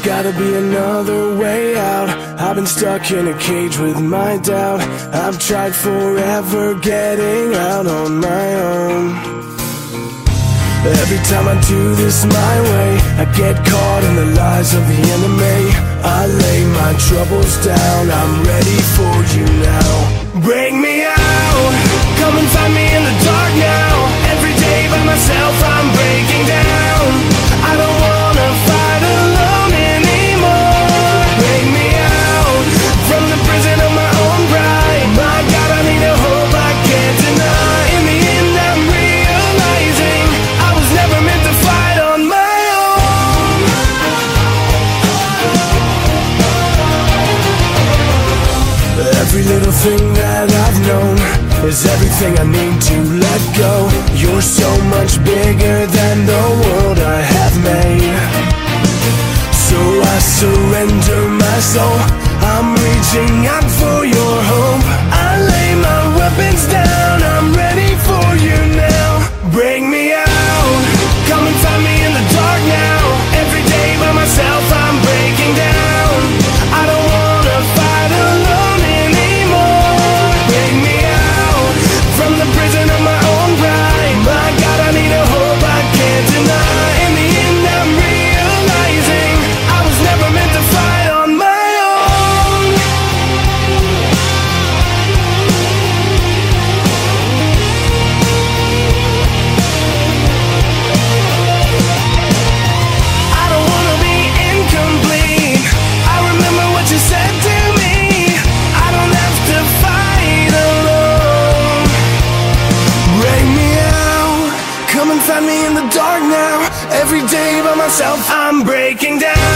gotta be another way out. I've been stuck in a cage with my doubt. I've tried forever getting out on my own. Every time I do this my way, I get caught in the lies of the enemy. I lay my troubles down, I'm ready for you now. Bring me out, come and find me in the dark now. Every day by myself I'm breaking down. I don't wanna fight alone anymore. Bring me out from the prison of my own pride. My God, I need a hope I can't deny. In the end I'm realizing I was never meant to fight on my own. Every little thing that I've known is everything I need to let go. You're so much bigger than the world I have made. So I surrender my soul, I'm reaching out for your hope. I lay my weapons down, I'm ready for you now. Bring me out, come and find me in the dark now. Every day by myself I'm breaking down. I don't wanna fight alone anymore. Bring me out from the prison of my own pride. My God, I need a hope I can't deny. In the end I'm realizing I was never meant to fight on my own. I don't wanna be incomplete. I remember what you said to me. I don't have to fight alone. Bring me out, come and find me in the dark now. Every day by myself I'm breaking down.